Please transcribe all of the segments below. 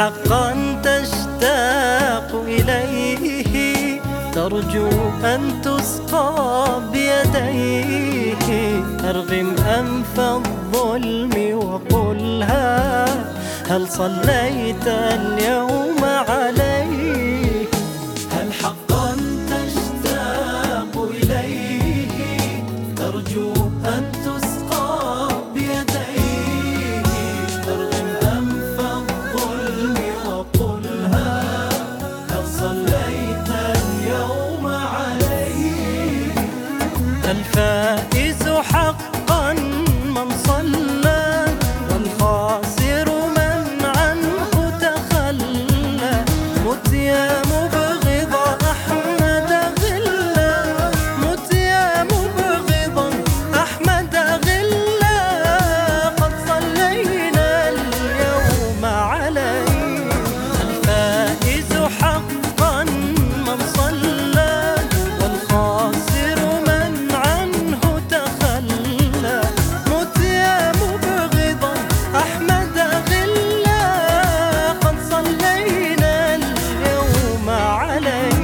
حقا تشتاق إليه ترجو أن تسقى بيديه؟ أرغم أنف الظلم وقلها هل صليت اليوم عليه؟ هل حقا تشتاق إليه ترجو أن تسقى بيديه؟ أرغم أنف الظلم وقلها هل صليت اليوم عليه؟ الفائز حقا من صلى والخاسر من عنه تخلى. مت يا مبغض أحمد غلا، مت يا مبغض أحمد غلا، قد صلينا اليوم عليه. الفائز حقا من صلى والخاسر من عنه تخلى. مت يا مبغض أحمد غلا، قد صلينا اليوم عليه.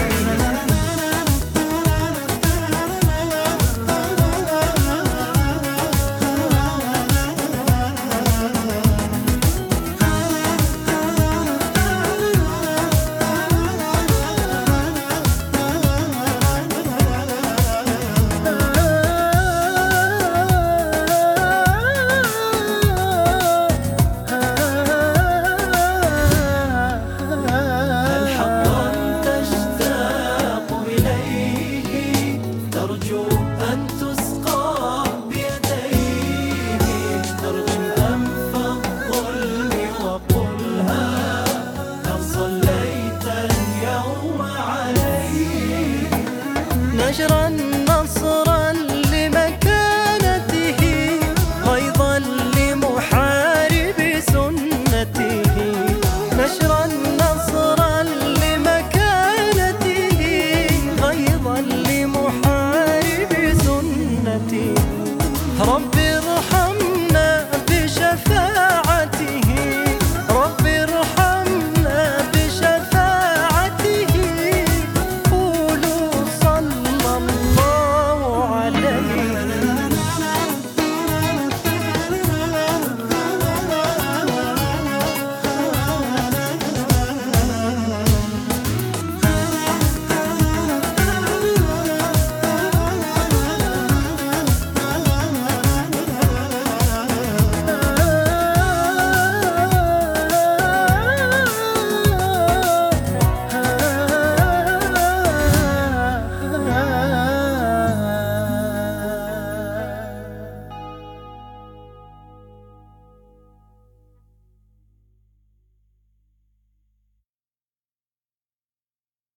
هل حقا تشتاق إليه ترجو أن تسقى بيديه؟ أرغم أنف الظلم وقلها هل صليت اليوم عليه؟ نشر النصر